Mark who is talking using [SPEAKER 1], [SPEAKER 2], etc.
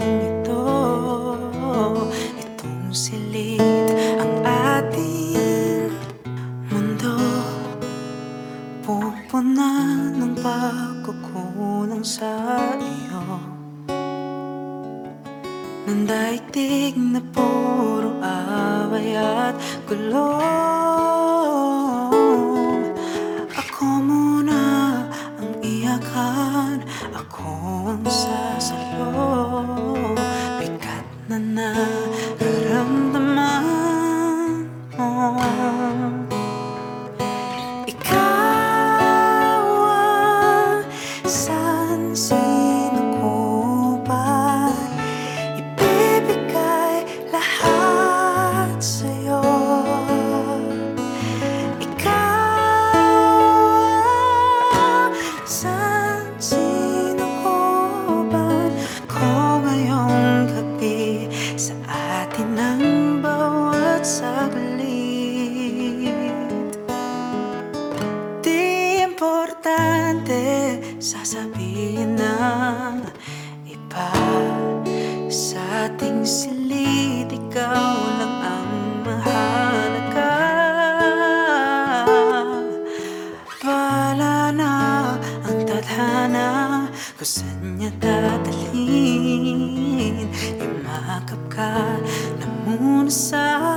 [SPEAKER 1] ito, itong silid ang ating mundo. Pupunan ng pagkukulang sa iyo, ng daigdig na puro away at gulo. Ako muna ang iyakan, ako ang sasalo. Bigat na nararamdaman mo. Ikaw ang sansinukupan, ibibigay lahat sa'yo. Ikaw ang sansinukupan ko ngayong gabi, sa atin ang bawat saglit. Di importante sasabihin ng iba, sa ating silid ikaw lang ang mahalaga. Bahala na ang tadhana kung saan niya dadalhin. Imakap ka na muna sa